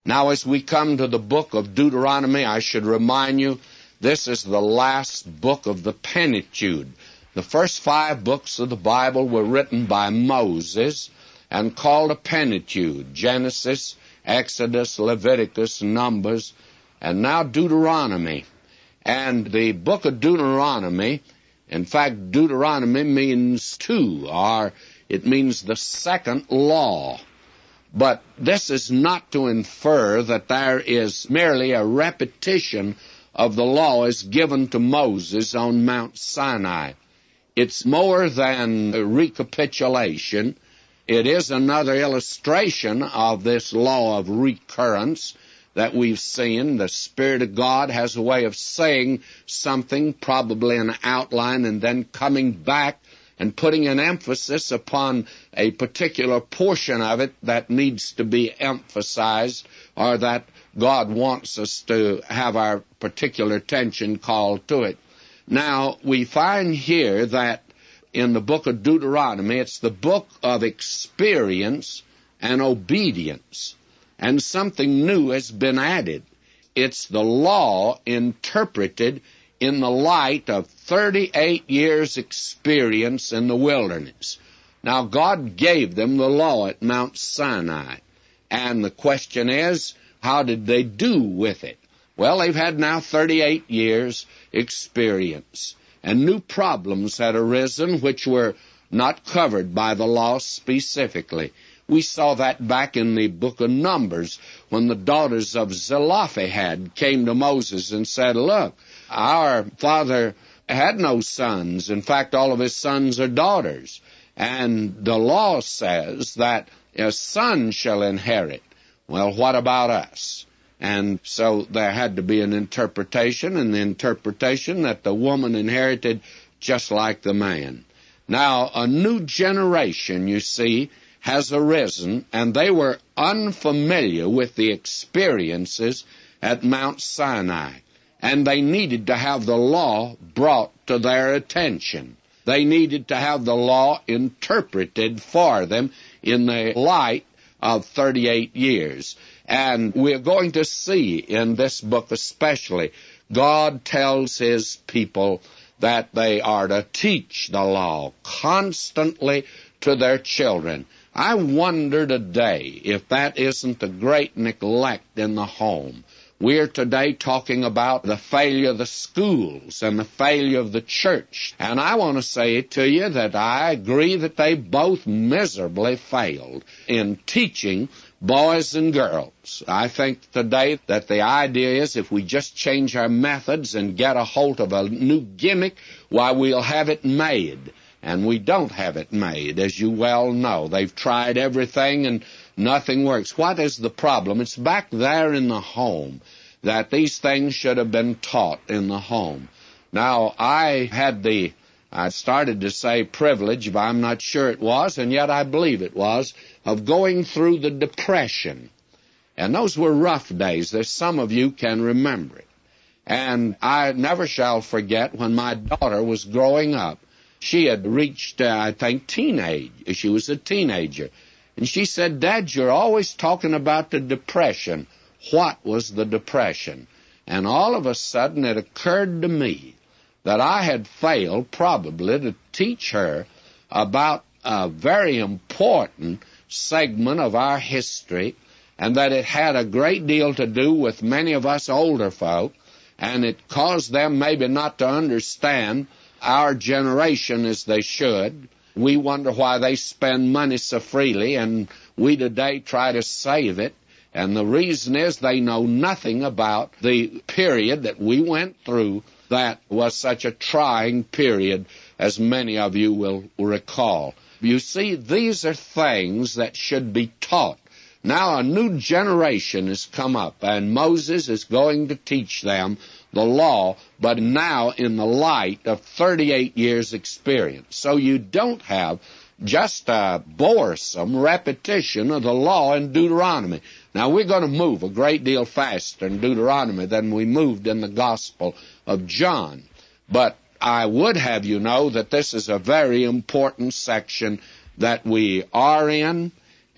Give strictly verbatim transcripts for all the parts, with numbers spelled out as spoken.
Now, as we come to the book of Deuteronomy, I should remind you, this is the last book of the Pentateuch. The first five books of the Bible were written by Moses and called a Pentateuch: Genesis, Exodus, Leviticus, Numbers, and now Deuteronomy. And the book of Deuteronomy, in fact, Deuteronomy means two, or it means the second law. But this is not to infer that there is merely a repetition of the law as given to Moses on Mount Sinai. It's more than a recapitulation. It is another illustration of this law of recurrence that we've seen. The Spirit of God has a way of saying something, probably an outline, and then coming back and putting an emphasis upon a particular portion of it that needs to be emphasized, or that God wants us to have our particular attention called to it. Now, we find here that in the book of Deuteronomy, it's the book of experience and obedience, and something new has been added. It's the law interpreted in the light of thirty-eight years' experience in the wilderness. Now, God gave them the law at Mount Sinai, and the question is, how did they do with it? Well, they've had now thirty-eight years' experience, and new problems had arisen which were not covered by the law specifically. We saw that back in the book of Numbers when the daughters of Zelophehad came to Moses and said, "Look, our father had no sons. In fact, all of his sons are daughters. And the law says that a son shall inherit. Well, what about us?" And so there had to be an interpretation, and the interpretation that the woman inherited just like the man. Now, a new generation, you see, has arisen, and they were unfamiliar with the experiences at Mount Sinai, and they needed to have the law brought to their attention. They needed to have the law interpreted for them in the light of thirty-eight years. And we're going to see in this book especially, God tells His people that they are to teach the law constantly to their children. I wonder today if that isn't a great neglect in the home. We're today talking about the failure of the schools and the failure of the church. And I want to say to you that I agree that they both miserably failed in teaching boys and girls. I think today that the idea is if we just change our methods and get a hold of a new gimmick, why, we'll have it made. And we don't have it made, as you well know. They've tried everything and nothing works. What is the problem? It's back there in the home that these things should have been taught in the home. Now, I had the, I started to say privilege, but I'm not sure it was, and yet I believe it was, of going through the Depression. And those were rough days. There's some of you can remember it. And I never shall forget when my daughter was growing up. She had reached, uh, I think, teenage. She was a teenager. And she said, "Dad, you're always talking about the Depression." What was the Depression? And all of a sudden it occurred to me that I had failed probably to teach her about a very important segment of our history, and that it had a great deal to do with many of us older folk, and it caused them maybe not to understand our generation as they should. We wonder why they spend money so freely, and we today try to save it. And the reason is they know nothing about the period that we went through that was such a trying period, as many of you will recall. You see, these are things that should be taught. Now a new generation has come up, and Moses is going to teach them the law, but now in the light of thirty-eight years' experience. So you don't have just a boresome repetition of the law in Deuteronomy. Now, we're going to move a great deal faster in Deuteronomy than we moved in the Gospel of John. But I would have you know that this is a very important section that we are in,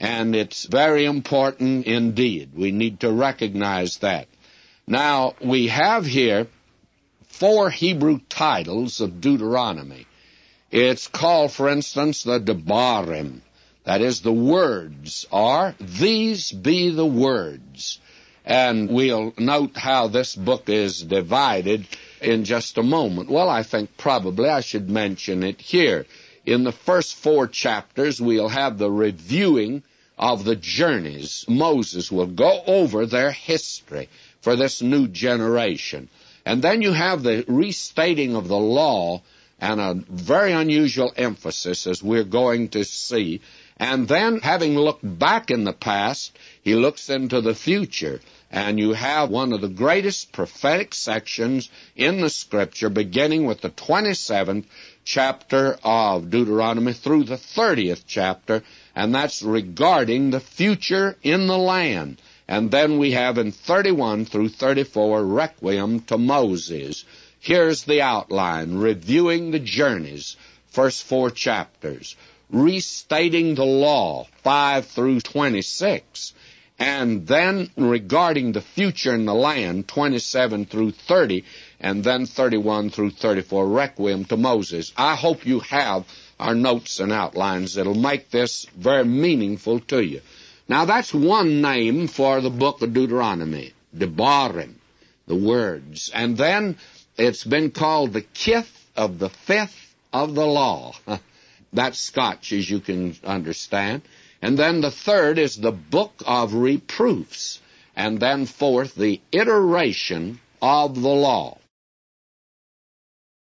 and it's very important indeed. We need to recognize that. Now, we have here four Hebrew titles of Deuteronomy. It's called, for instance, the Debarim. That is, the words are, these be the words. And we'll note how this book is divided in just a moment. Well, I think probably I should mention it here. In the first four chapters, we'll have the reviewing of the journeys. Moses will go over their history for this new generation. And then you have the restating of the law and a very unusual emphasis, as we're going to see. And then, having looked back in the past, he looks into the future. And you have one of the greatest prophetic sections in the Scripture, beginning with the twenty-seventh chapter of Deuteronomy through the thirtieth chapter, and that's regarding the future in the land. And then we have in thirty-one through thirty-four, Requiem to Moses. Here's the outline, reviewing the journeys, first four chapters, restating the law, five through twenty-six, and then regarding the future in the land, twenty-seven through thirty, and then thirty-one through thirty-four, Requiem to Moses. I hope you have our notes and outlines that'll make this very meaningful to you. Now, that's one name for the book of Deuteronomy, Debarim, the words. And then it's been called the Kith of the Fifth of the Law. That's Scotch, as you can understand. And then the third is the Book of Reproofs. And then fourth, the Iteration of the Law.